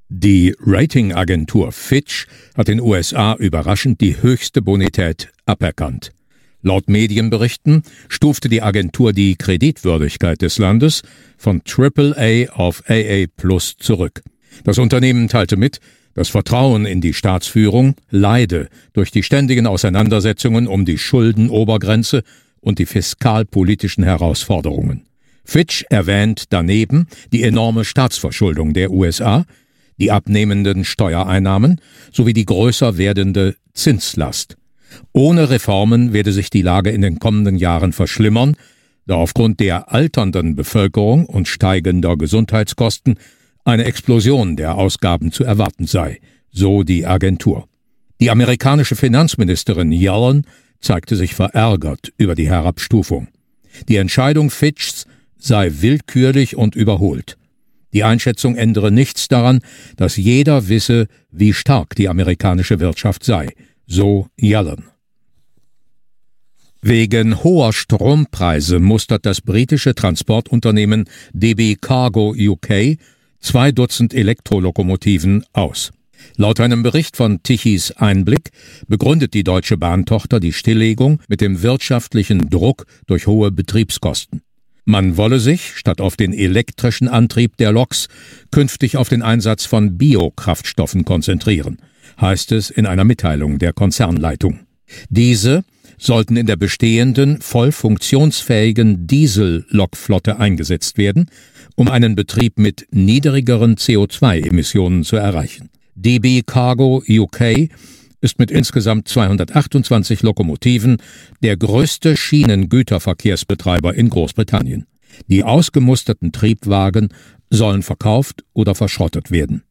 Die Ratingagentur Fitch hat in USA überraschend die höchste Bonität aberkannt. Laut Medienberichten stufte die Agentur die Kreditwürdigkeit des Landes von AAA auf AA+ zurück. Das Unternehmen teilte mit, das Vertrauen in die Staatsführung leide durch die ständigen Auseinandersetzungen um die Schuldenobergrenze und die fiskalpolitischen Herausforderungen. Fitch erwähnt daneben die enorme Staatsverschuldung der USA, die abnehmenden Steuereinnahmen sowie die größer werdende Zinslast. Ohne Reformen werde sich die Lage in den kommenden Jahren verschlimmern, da aufgrund der alternden Bevölkerung und steigender Gesundheitskosten eine Explosion der Ausgaben zu erwarten sei, so die Agentur. Die amerikanische Finanzministerin Yellen zeigte sich verärgert über die Herabstufung. Die Entscheidung Fitchs sei willkürlich und überholt. Die Einschätzung ändere nichts daran, dass jeder wisse, wie stark die amerikanische Wirtschaft sei, so Yellen. Wegen hoher Strompreise mustert das britische Transportunternehmen DB Cargo UK 2 Dutzend Elektrolokomotiven aus. Laut einem Bericht von Tichys Einblick begründet die Deutsche Bahntochter die Stilllegung mit dem wirtschaftlichen Druck durch hohe Betriebskosten. Man wolle sich, statt auf den elektrischen Antrieb der Loks, künftig auf den Einsatz von Biokraftstoffen konzentrieren, heißt es in einer Mitteilung der Konzernleitung. Diese sollten in der bestehenden, voll funktionsfähigen Diesel-Lokflotte eingesetzt werden, um einen Betrieb mit niedrigeren CO2-Emissionen zu erreichen. DB Cargo UK ist mit insgesamt 228 Lokomotiven der größte Schienengüterverkehrsbetreiber in Großbritannien. Die ausgemusterten Triebwagen sollen verkauft oder verschrottet werden.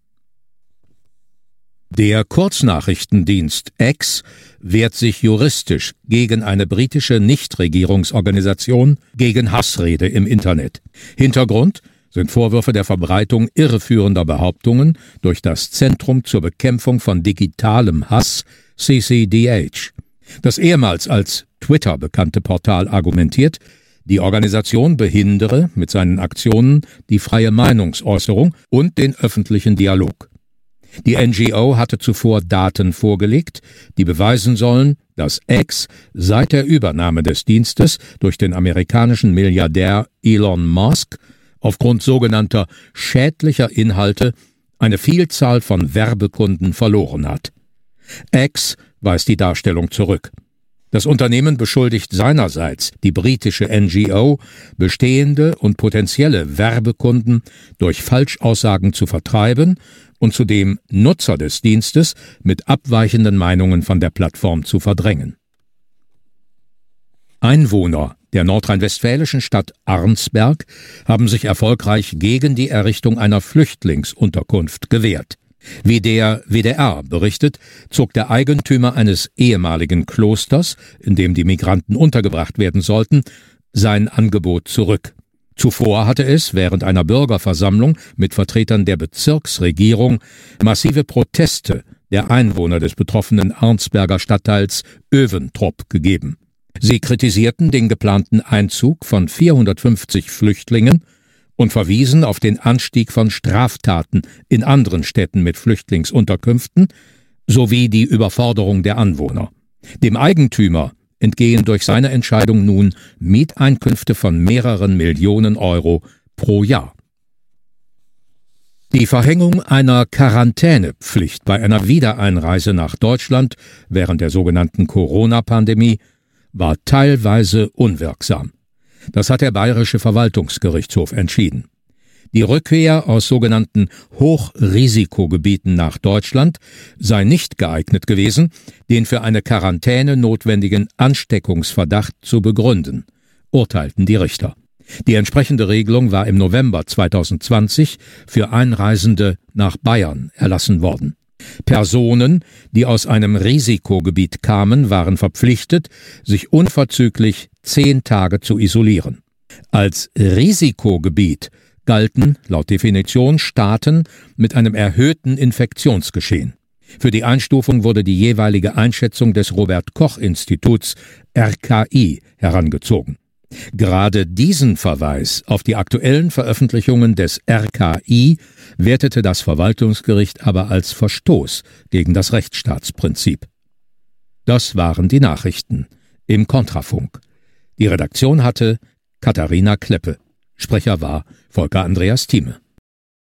Der Kurznachrichtendienst X wehrt sich juristisch gegen eine britische Nichtregierungsorganisation gegen Hassrede im Internet. Hintergrund sind Vorwürfe der Verbreitung irreführender Behauptungen durch das Zentrum zur Bekämpfung von digitalem Hass, CCDH. Das ehemals als Twitter bekannte Portal argumentiert, die Organisation behindere mit seinen Aktionen die freie Meinungsäußerung und den öffentlichen Dialog. Die NGO hatte zuvor Daten vorgelegt, die beweisen sollen, dass X seit der Übernahme des Dienstes durch den amerikanischen Milliardär Elon Musk aufgrund sogenannter schädlicher Inhalte eine Vielzahl von Werbekunden verloren hat. X weist die Darstellung zurück. Das Unternehmen beschuldigt seinerseits die britische NGO, bestehende und potenzielle Werbekunden durch Falschaussagen zu vertreiben und zudem Nutzer des Dienstes mit abweichenden Meinungen von der Plattform zu verdrängen. Einwohner der nordrhein-westfälischen Stadt Arnsberg haben sich erfolgreich gegen die Errichtung einer Flüchtlingsunterkunft gewehrt. Wie der WDR berichtet, zog der Eigentümer eines ehemaligen Klosters, in dem die Migranten untergebracht werden sollten, sein Angebot zurück. Zuvor hatte es während einer Bürgerversammlung mit Vertretern der Bezirksregierung massive Proteste der Einwohner des betroffenen Arnsberger Stadtteils Öventrop gegeben. Sie kritisierten den geplanten Einzug von 450 Flüchtlingen und verwiesen auf den Anstieg von Straftaten in anderen Städten mit Flüchtlingsunterkünften sowie die Überforderung der Anwohner. Dem Eigentümer entgehen durch seine Entscheidung nun Mieteinkünfte von mehreren Millionen Euro pro Jahr. Die Verhängung einer Quarantänepflicht bei einer Wiedereinreise nach Deutschland während der sogenannten Corona-Pandemie war teilweise unwirksam. Das hat der Bayerische Verwaltungsgerichtshof entschieden. Die Rückkehr aus sogenannten Hochrisikogebieten nach Deutschland sei nicht geeignet gewesen, den für eine Quarantäne notwendigen Ansteckungsverdacht zu begründen, urteilten die Richter. Die entsprechende Regelung war im November 2020 für Einreisende nach Bayern erlassen worden. Personen, die aus einem Risikogebiet kamen, waren verpflichtet, sich unverzüglich 10 Tage zu isolieren. Als Risikogebiet galten laut Definition Staaten mit einem erhöhten Infektionsgeschehen. Für die Einstufung wurde die jeweilige Einschätzung des Robert-Koch-Instituts RKI herangezogen. Gerade diesen Verweis auf die aktuellen Veröffentlichungen des RKI wertete das Verwaltungsgericht aber als Verstoß gegen das Rechtsstaatsprinzip. Das waren die Nachrichten im Kontrafunk. Die Redaktion hatte Katharina Kleppe. Sprecher war Volker Andreas Thieme.